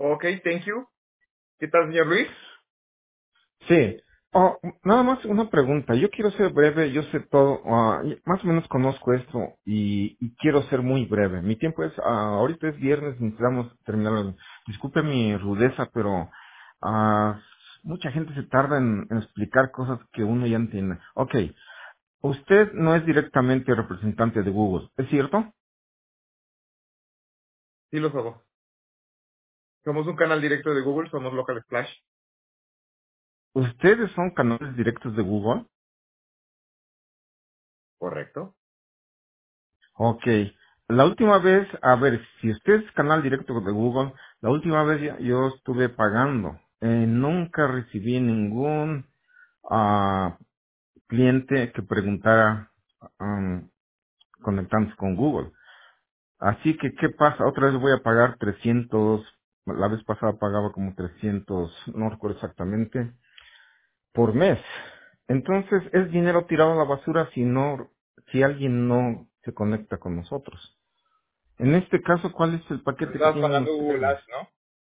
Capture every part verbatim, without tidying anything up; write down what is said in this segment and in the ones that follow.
Ok, thank you. ¿Qué tal, señor Luis? Sí. Oh, nada más una pregunta. Yo quiero ser breve, yo sé todo, ah, y más o menos conozco esto y, y quiero ser muy breve. Mi tiempo es, ah, ahorita es viernes, necesitamos terminar. Disculpe mi rudeza, pero ah, mucha gente se tarda en, en explicar cosas que uno ya entiende. Ok, usted no es directamente representante de Google, ¿es cierto? Sí, lo somos. Somos un canal directo de Google, somos Local Splash. ¿Ustedes son canales directos de Google? Correcto. Ok. La última vez, a ver, si usted es canal directo de Google, la última vez ya- yo estuve pagando. Eh, nunca recibí ningún ah, cliente que preguntara um, conectándose con Google. Así que, ¿qué pasa? Otra vez voy a pagar trescientos. La vez pasada pagaba como trescientos, no recuerdo exactamente, por mes. Entonces, es dinero tirado a la basura si no, si alguien no se conecta con nosotros. En este caso, ¿cuál es el Pero paquete que estabas tienen pagando Google ustedes? Ads, ¿no?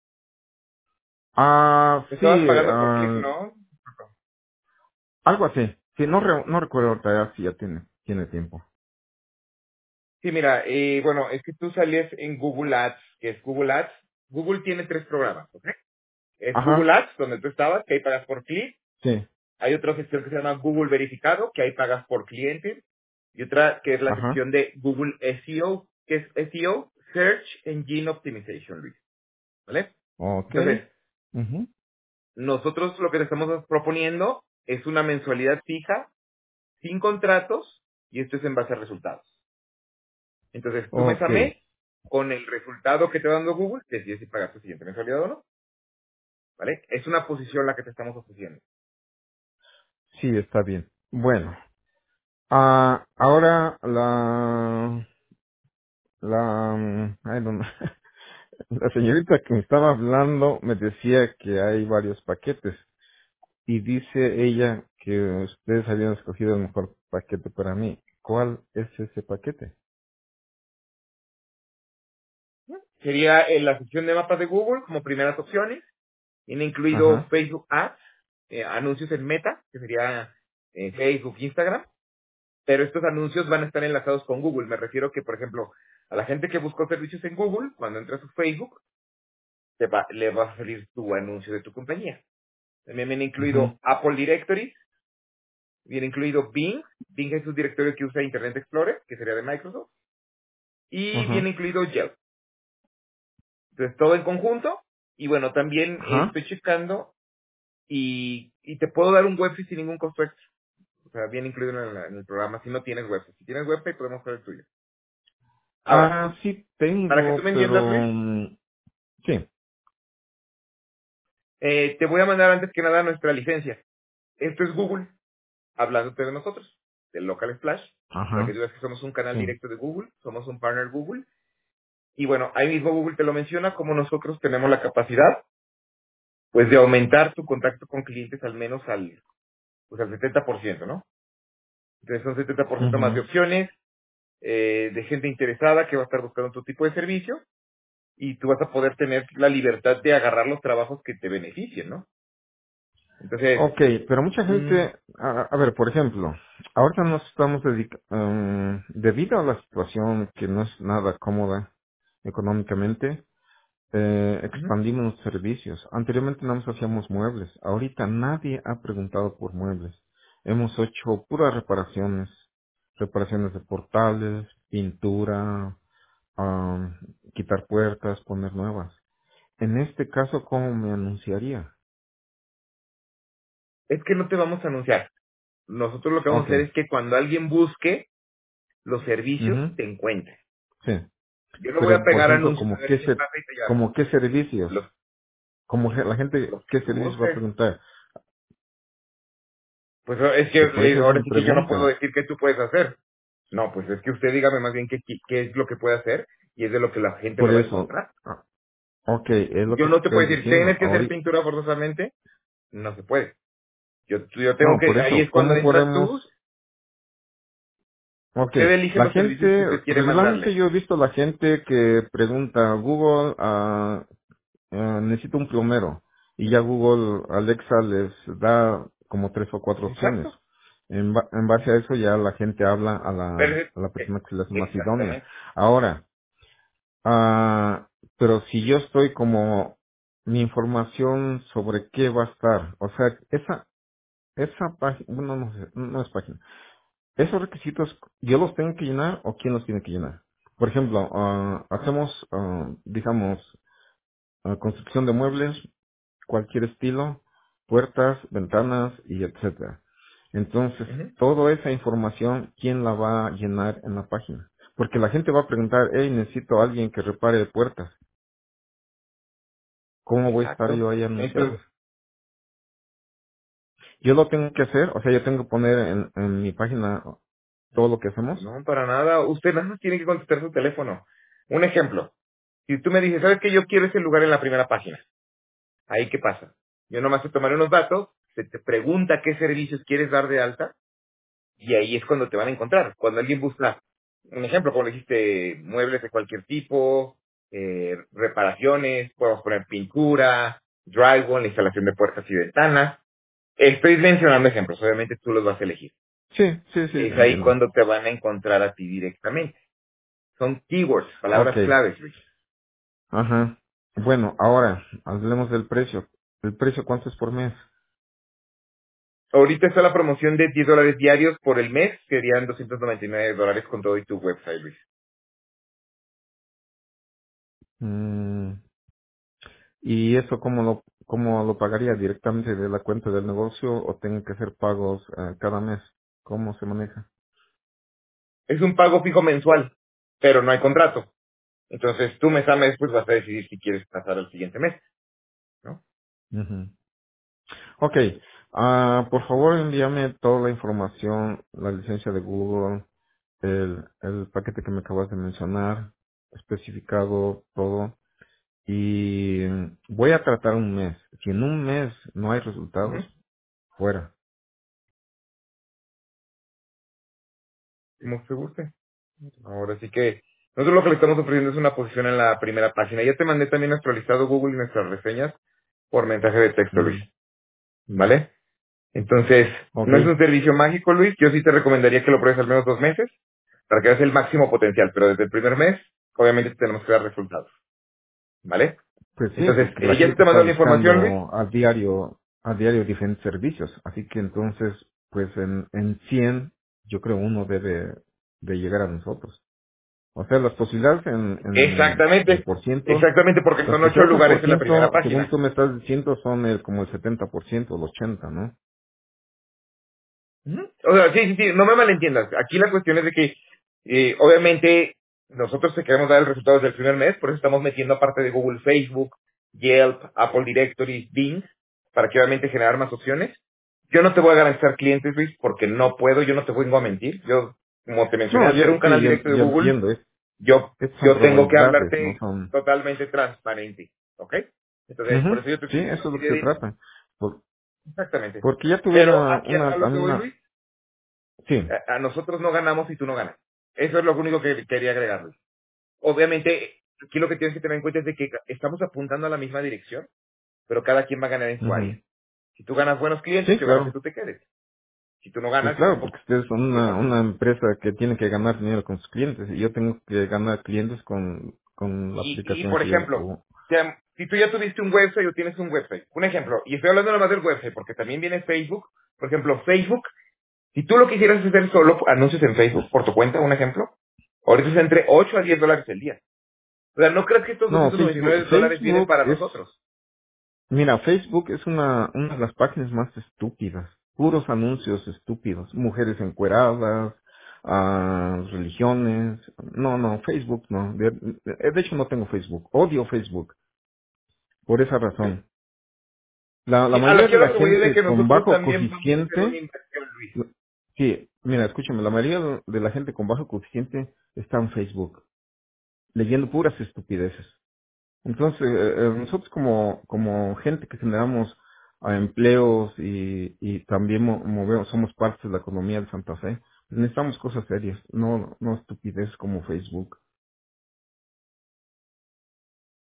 Ah, Estabas sí, pagando por clic, ah, ¿no? algo así. Sí, no, re- no recuerdo ahorita ya si ya tiene, tiene tiempo. Sí, mira, eh, bueno, es que tú salías en Google Ads, que es Google Ads. Google tiene tres programas, ¿ok? Es Google Ajá, Ads, donde tú estabas, que ahí pagas por clic. sí, Hay otra sección que se llama Google Verificado, que ahí pagas por cliente. Y otra que es la ajá, sección de Google S E O, que es S E O, Search Engine Optimization, Luis. ¿Vale? ok, Entonces, mhm, nosotros lo que te estamos proponiendo es una mensualidad fija, sin contratos, y esto es en base a resultados. Entonces, tú mes a ok, mes, con el resultado que te va dando Google, decides si pagas tu siguiente mensualidad o no. ¿Vale? Es una posición la que te estamos ofreciendo. sí, está bien. Bueno, ah, ahora la, la, mm, ay, no, la señorita que me estaba hablando me decía que hay varios paquetes y dice ella que ustedes habían escogido el mejor paquete para mí. ¿Cuál es ese paquete? Sería en la sección de mapas de Google como primeras opciones. Tiene incluido Ajá. Facebook Ads, eh, anuncios en Meta, que sería eh, Facebook, Instagram. Pero estos anuncios van a estar enlazados con Google. Me refiero que, por ejemplo, a la gente que buscó servicios en Google, cuando entra a su Facebook, te va- le va a salir tu anuncio de tu compañía. También viene Ujú. incluido Apple Directory, viene incluido Bing. Bing es un directorio que usa Internet Explorer, que sería de Microsoft. Y viene Ajá. incluido Yelp. Entonces, todo en conjunto. Y bueno, también eh, Ajá. estoy checando y, y te puedo dar un website sin ningún costo extra. O sea, viene incluido en el, en el programa si no tienes website. Si tienes website, podemos hacer el tuyo. Ahora, Ah, sí para que tú tengo, me pero entiendas, Luis, mm, sí. eh, te voy a mandar antes que nada nuestra licencia. Esto es Google, hablándote de nosotros, del Local Splash, para que tú Ajá. veas que somos un canal Sí. directo de Google, somos un partner Google. Y bueno, ahí mismo Google te lo menciona, como nosotros tenemos la capacidad, pues, de aumentar tu contacto con clientes al menos al, pues, al setenta por ciento, ¿no? Entonces son setenta por ciento más de Ujú. opciones, eh, de gente interesada que va a estar buscando tu tipo de servicio, y tú vas a poder tener la libertad de agarrar los trabajos que te beneficien, ¿no? Entonces, Ok, pero mucha mm, gente, a, a ver, por ejemplo, ahorita nos estamos dedicando, debido a la situación que no es nada cómoda económicamente, eh, ujú. expandimos los servicios. Anteriormente nada más hacíamos muebles. Ahorita nadie ha preguntado por muebles. Hemos hecho puras reparaciones. Reparaciones de portales, pintura, ah, quitar puertas, poner nuevas. En este caso, ¿cómo me anunciaría? Es que no te vamos a anunciar. Nosotros lo que vamos a Ok. hacer es que cuando alguien busque los servicios, Ujú. te encuentre. Sí. Yo no voy a Pero, por pegar ejemplo, anuncios a como ver qué, quién ser, pasa y te llama. como qué servicios, Los, como ge- la gente, los que qué tú servicios va a busques. preguntar. Pues es que Sí, por eh, eso es ahora mi sí que yo no puedo pregunta. decir qué tú puedes hacer. No, pues es que usted dígame más bien qué, qué qué es lo que puede hacer y es de lo que la gente Por lo va a eso, encontrar. ah, ok, es lo Yo que te no te puedo estoy decir, diciendo. tienes que hacer Ahorita, pintura forzosamente. No se puede. Yo, yo tengo no, por que, ahí eso, es cuando ¿cómo entras podemos? tú, Ok, usted elige la los servicios que gente, usted quiere regularmente mandarle. yo he visto la gente que pregunta a Google, ah, eh, necesito un plomero. Y ya Google, Alexa les da como tres o cuatro opciones. Exacto. En, ba- en base a eso ya la gente habla a Pero, la, es- a la eh, persona que se le hace más idónea. exactamente. Ahora, ah, pero si yo estoy como mi información sobre qué va a estar, o sea, esa, esa página, bueno, no sé, no es página. Esos requisitos, ¿yo los tengo que llenar o quién los tiene que llenar? Por ejemplo, ah, hacemos, ah, digamos, ah, construcción de muebles, cualquier estilo, puertas, ventanas y etcétera. Entonces, Ujú. toda esa información, ¿quién la va a llenar en la página? Porque la gente va a preguntar, hey, necesito a alguien que repare puertas. ¿Cómo voy a estar Exacto. yo ahí Entonces, anunciado? Yo lo tengo que hacer, o sea, yo tengo que poner en, en mi página todo lo que hacemos. no, para nada. Usted nada más tiene que contestar su teléfono. Un ejemplo. Si tú me dices, ¿sabes qué? Yo quiero ese lugar en la primera página. Ahí, ¿qué pasa? Yo nomás te tomaré unos datos, se te pregunta qué servicios quieres dar de alta, y ahí es cuando te van a encontrar. Cuando alguien busca, un ejemplo, como dijiste, muebles de cualquier tipo, eh, reparaciones, podemos poner pintura, drywall, la instalación de puertas y ventanas. Estoy mencionando ejemplos, obviamente tú los vas a elegir. Sí, sí, sí, Es ahí entiendo. cuando te van a encontrar a ti directamente. Son keywords, Ok, palabras claves, Luis. ajá. Bueno, ahora, hablemos del precio. ¿El precio cuánto es por mes? Ahorita está la promoción de diez dólares diarios por el mes, serían doscientos noventa y nueve dólares con todo y tu website, Luis. Mm, ¿y eso cómo lo, cómo lo pagaría? ¿Directamente de la cuenta del negocio o tengo que hacer pagos eh, cada mes? ¿Cómo se maneja? Es un pago fijo mensual, pero no hay contrato. Entonces tú mes a mes pues vas a decidir si quieres pasar al siguiente mes, ¿no? Ujú. Ok, ah, por favor envíame toda la información, la licencia de Google, el, el paquete que me acabas de mencionar, especificado todo, y voy a tratar un mes. Si en un mes no hay resultados, Ujú. fuera. Como te guste. Ahora sí que nosotros lo que le estamos ofreciendo es una posición en la primera página. Ya te mandé también nuestro listado Google y nuestras reseñas por mensaje de texto, Luis. Ujú. ¿Vale? Entonces, Ok, no es un servicio mágico, Luis. Yo sí te recomendaría que lo pruebes al menos dos meses para que veas el máximo potencial. Pero desde el primer mes, obviamente tenemos que dar resultados. ¿Vale? pues sí, Entonces, porque la eh, ya se gente te está mandó la información, Luis. buscando a diario, a diario diferentes servicios, así que entonces, pues en, en cien, yo creo uno debe de llegar a nosotros. O sea, las posibilidades en, en, en Exactamente. por ciento, Exactamente, porque las son ocho posibilidades en lugares por en la primera ciento, según página. tú me estás diciendo, son el, como el setenta por ciento, el ochenta, ¿no? Ujú. O sea, sí, sí, sí, no me malentiendas. Aquí la cuestión es de que, eh, obviamente, nosotros te queremos dar el resultado desde el primer mes, por eso estamos metiendo aparte de Google, Facebook, Yelp, Apple Directory, Bing, para que obviamente generar más opciones. Yo no te voy a garantizar clientes, Luis, porque no puedo, yo no te vengo a mentir. Yo, como te mencioné, No, al ser yo, un sí, canal yo, directo de yo Google, entiendo, es, yo, estas son yo tengo que probabilidades, no hablarte son... totalmente transparente, ¿ok? Entonces, por Ujú, eso yo te sí, estoy diciendo eso es así lo que de se directo. trata. Por- Exactamente. porque ya tuve Pero una, aquí a, una, a lo que voy, una, Luis, sí, a, a nosotros no ganamos y tú no ganas. Eso es lo único que quería agregarles. Obviamente, aquí lo que tienes que tener en cuenta es de que estamos apuntando a la misma dirección, pero cada quien va a ganar en su área. ujú. Si tú ganas buenos clientes, Sí, qué bueno que claro. tú te quedes. Si tú no Pues ganas, claro, porque ustedes son pues una, así. una empresa que tiene que ganar dinero con sus clientes y yo tengo que ganar clientes con, con la Y, y aplicación por que yo ejemplo, uso. ya, si tú ya tuviste un website o tienes un website, un ejemplo, y estoy hablando nomás del website, porque también viene Facebook, por ejemplo, Facebook, si tú lo quisieras hacer solo, anuncios en Facebook, por tu cuenta, un ejemplo, ahorita es entre ocho a diez dólares el día. O sea, no crees que estos No, doscientos noventa y Facebook, nueve dólares vienen Facebook para es, nosotros. mira, Facebook es una, una de las páginas más estúpidas. Puros anuncios estúpidos. Mujeres encueradas, ah, religiones. No, no, Facebook no. De, de de hecho no tengo Facebook. Odio Facebook. Por esa ¿Ok? razón. La, la Sí, a lo mayoría que de la lo que voy es de gente que con nosotros bajo también vamos a hacer una coeficiente, inversión, Luis. sí, mira, escúchame, la mayoría de la gente con bajo coeficiente está en Facebook, leyendo puras estupideces. Entonces, eh, eh, nosotros como, como gente que generamos ah, empleos y, y también mo- movemos, somos parte de la economía de Santa Fe, necesitamos cosas serias, no, no estupideces como Facebook.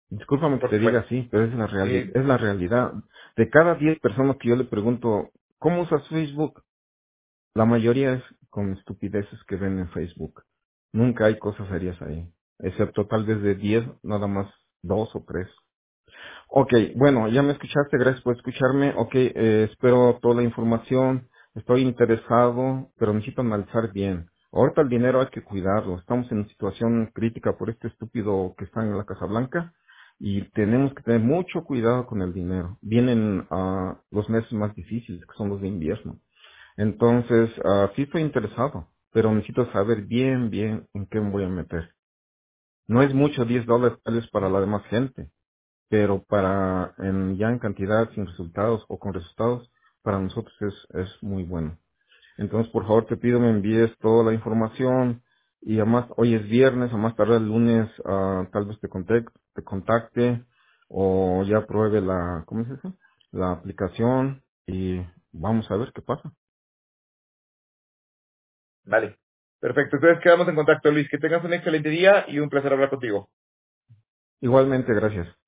Discúlpame que por te diga supuesto. así, pero es la reali- Sí, es la realidad. De cada diez personas que yo le pregunto, ¿cómo usas Facebook? La mayoría es con estupideces que ven en Facebook. Nunca hay cosas serias ahí. Excepto tal vez de diez, nada más dos o tres. Ok, bueno, ya me escuchaste, gracias por escucharme. Ok, eh, espero toda la información. Estoy interesado, pero necesito analizar bien. Ahorita el dinero hay que cuidarlo. Estamos en una situación crítica por este estúpido que está en la Casa Blanca y tenemos que tener mucho cuidado con el dinero. Vienen ah, los meses más difíciles, que son los de invierno. Entonces, ah, sí estoy interesado, pero necesito saber bien, bien en qué me voy a meter. No es mucho diez dólares tal vez para la demás gente, pero para en, ya en cantidad sin resultados o con resultados, para nosotros es, es muy bueno. Entonces, por favor, te pido me envíes toda la información y además, hoy es viernes, a más tarde el lunes, ah, tal vez te contacte, te contacte o ya pruebe la, ¿cómo es eso? La aplicación y vamos a ver qué pasa. vale. Perfecto. Entonces quedamos en contacto, Luis. Que tengas un excelente día y un placer hablar contigo. Igualmente, gracias.